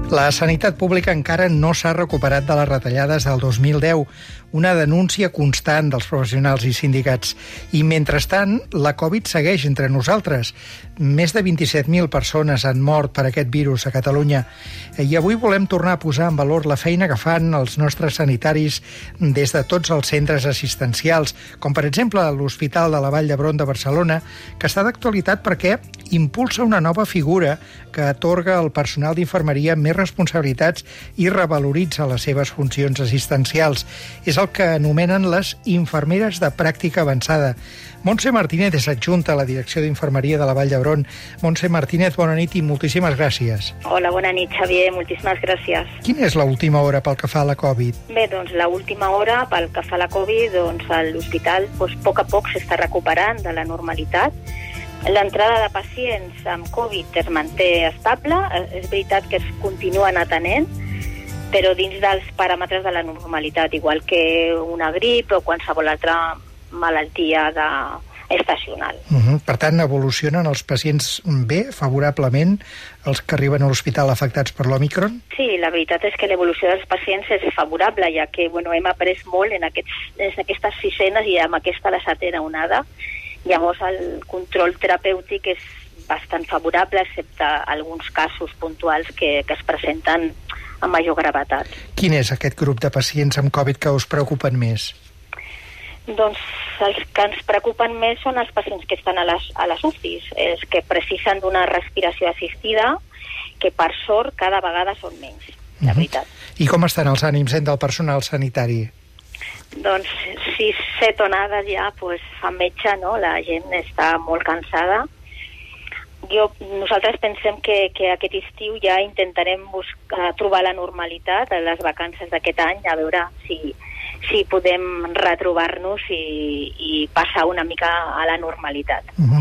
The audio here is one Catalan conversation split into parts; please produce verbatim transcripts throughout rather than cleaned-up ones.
La sanitat pública encara no s'ha recuperat de les retallades del dos mil deu, una denúncia constant dels professionals i sindicats. I, mentrestant, la Covid segueix entre nosaltres. Més de vint-i-set mil persones han mort per aquest virus a Catalunya. I avui volem tornar a posar en valor la feina que fan els nostres sanitaris des de tots els centres assistencials, com per exemple l'Hospital de la Vall d'Hebron de Barcelona, que està d'actualitat perquè impulsa una nova figura que atorga al personal d'infermeria més responsabilitats i revaloritza les seves funcions assistencials. És el que anomenen les infermeres de pràctica avançada. Montse Martínez és adjunta a la Direcció d'Infermeria de la Vall d'Hebron. Montse Martínez, bona nit i moltíssimes gràcies. Hola, bona nit, Xavier, moltíssimes gràcies. Quina és l'última hora pel que fa a la Covid? Bé, doncs l'última hora pel que fa a la Covid, doncs l'hospital doncs, a poc a poc s'està recuperant de la normalitat. L'entrada de pacients amb Covid es manté estable, és veritat que es continuen atenent, però dins dels paràmetres de la normalitat, igual que una grip o qualsevol altra malaltia de... estacional. Uh -huh. Per tant, evolucionen els pacients bé, favorablement, els que arriben a l'hospital afectats per l'Òmicron? Sí, la veritat és que l'evolució dels pacients és favorable, ja que bueno, hem après molt en, aquests, en aquestes sisenes i amb aquesta la setena onada. Llavors el control terapèutic és bastant favorable, excepte alguns casos puntuals que, que es presenten amb major gravetat. Quin és aquest grup de pacients amb Covid que us preocupen més? Doncs els que ens preocupen més són els pacients que estan a les, a les U C Is, els que precisen d'una respiració assistida, que per sort cada vegada són menys, la veritat. Uh-huh. I com estan els ànims del personal sanitari? Doncs sis, set onades ja pues, fa metge, no? La gent està molt cansada. Jo, nosaltres pensem que, que aquest estiu ja intentarem buscar, trobar la normalitat a les vacances d'aquest any, a veure si, si podem retrobar-nos i, i passar una mica a la normalitat. Uh-huh.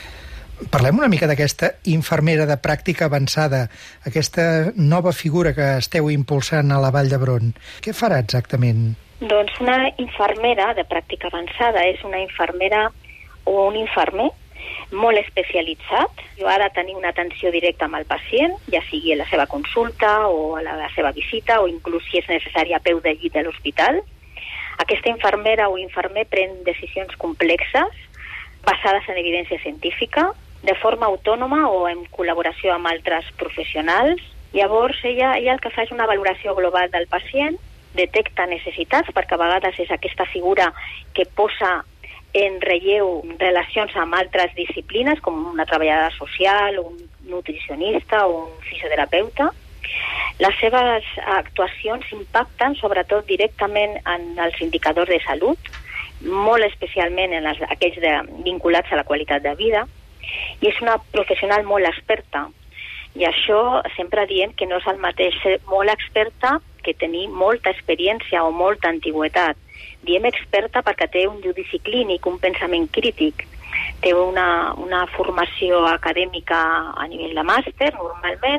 Parlem una mica d'aquesta infermera de pràctica avançada, aquesta nova figura que esteu impulsant a la Vall d'Hebron. Què farà exactament? Doncs una infermera de pràctica avançada és una infermera o un infermer molt especialitzat. Ha de tenir una atenció directa amb el pacient, ja sigui a la seva consulta o a la, la seva visita o inclús si és necessari a peu de llit de l'hospital. Aquesta infermera o infermer pren decisions complexes basades en evidència científica, de forma autònoma o en col·laboració amb altres professionals. Llavors ella, ella el que fa és una valoració global del pacient, detecta necessitats, perquè a vegades és aquesta figura que posa en relleu relacions amb altres disciplines, com una treballadora social, un nutricionista o un fisioterapeuta. Les seves actuacions impacten sobretot directament en els indicadors de salut, molt especialment en les, aquells de, vinculats a la qualitat de vida, i és una professional molt experta. I això sempre diem que no és el mateix ser molt experta que tenir molta experiència o molta antigüetat. Diem experta perquè té un judici clínic, un pensament crític, té una, una formació acadèmica a nivell de màster, normalment,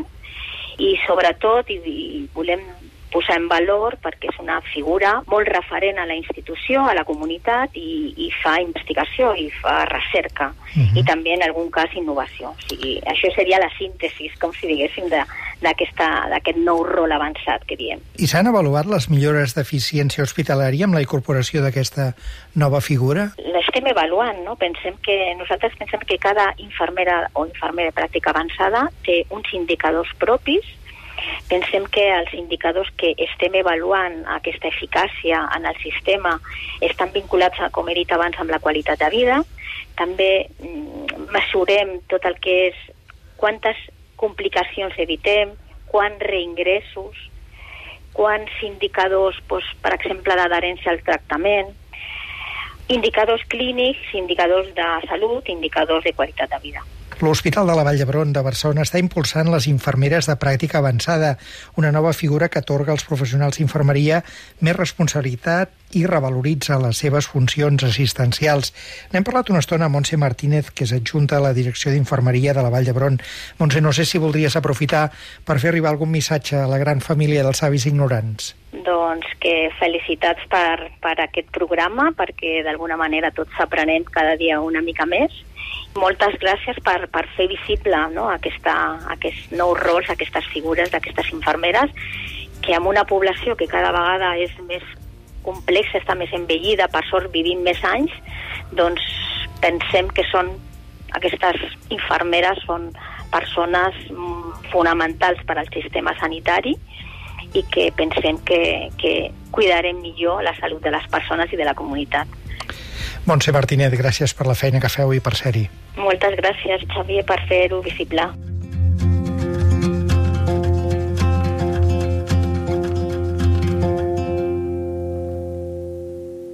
i sobretot, i, i volem posar en valor perquè és una figura molt referent a la institució, a la comunitat, i, i fa investigació i fa recerca, uh-huh. i també en algun cas innovació. O sigui, això seria la síntesi, com si diguéssim, d'aquest nou rol avançat que diem. I s'han avaluat les millores d'eficiència hospitalària amb la incorporació d'aquesta nova figura? L'estem avaluant, no? Pensem que, nosaltres pensem que cada infermera o infermer de pràctica avançada té uns indicadors propis. Pensem que els indicadors que estem avaluant aquesta eficàcia en el sistema estan vinculats, a, com he dit abans, amb la qualitat de vida. També mm, mesurem tot el que és quantes complicacions evitem, quants reingressos, quants indicadors, doncs, per exemple, d'adherència al tractament, indicadors clínics, indicadors de salut, indicadors de qualitat de vida. L'Hospital de la Vall d'Hebron de Barcelona està impulsant les infermeres de pràctica avançada, una nova figura que atorga als professionals d'infermeria més responsabilitat i revaloritza les seves funcions assistencials. N'hem parlat una estona amb Montse Martínez, que és adjunta a la Direcció d'Infermeria de la Vall d'Hebron. Montse, no sé si voldries aprofitar per fer arribar algun missatge a la gran família dels savis ignorants. Doncs que felicitats per, per aquest programa, perquè d'alguna manera tots aprenem cada dia una mica més, Moltes gràcies per, per fer visible, no, aquesta, aquests nous rols, aquestes figures d'aquestes infermeres, que amb una població que cada vegada és més complexa, està més envellida, per sort vivim més anys, doncs pensem que són aquestes infermeres són persones fonamentals per al sistema sanitari i que pensem que, que cuidarem millor la salut de les persones i de la comunitat. Montse Martínez, gràcies per la feina que feu i per ser-hi. Moltes gràcies, Xavier, per fer-ho visible.